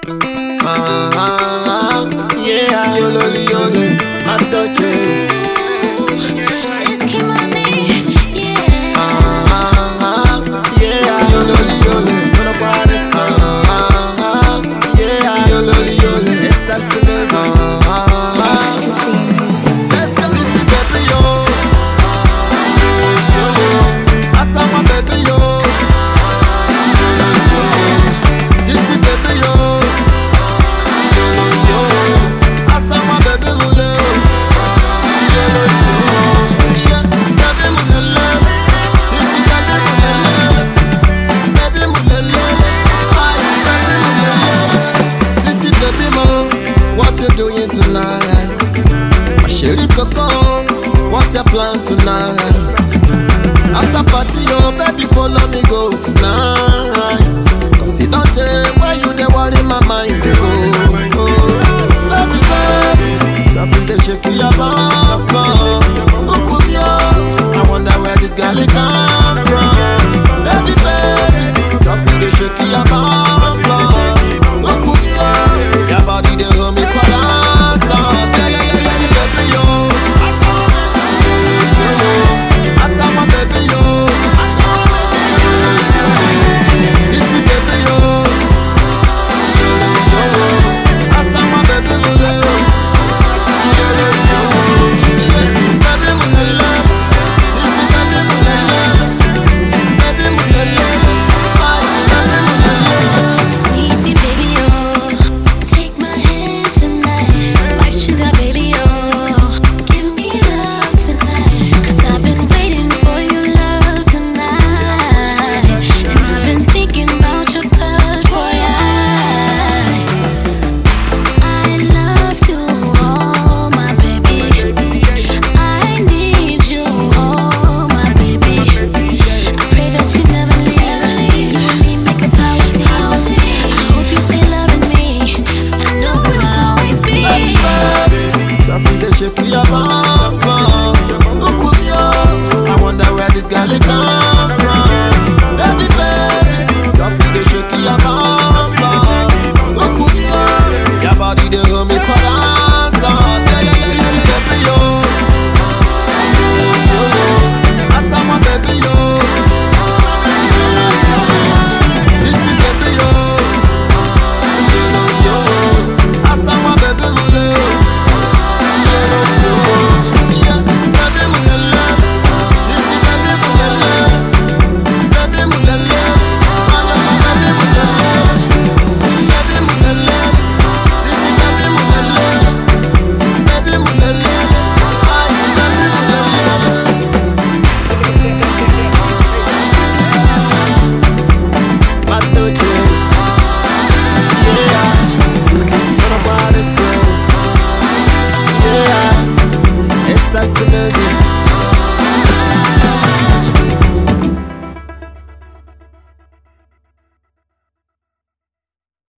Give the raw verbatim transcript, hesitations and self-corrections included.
Ah, ah, ah, yeah, yololi yoli, I touch it. This came on me, yeah. Ah, ah, ah, yeah, yololi yoli, son of body song. Ah, ah, yeah, yololi yoli, it's that silly song. Ah, ah, Ecstasy music. let's go, listen, baby, yo. Yo, yo, I saw my baby, yo. Sissy, baby, yo. Yo, I saw my baby, mule. Yo, yo, yeah, baby, mule. Sissy, baby, mule. Baby, mule. Ay, baby, mule. Sissy, baby, mo, what you doing tonight? My chérie coco, what's your plan tonight? After party, oh baby, follow me go tonight. Cause it don't take where you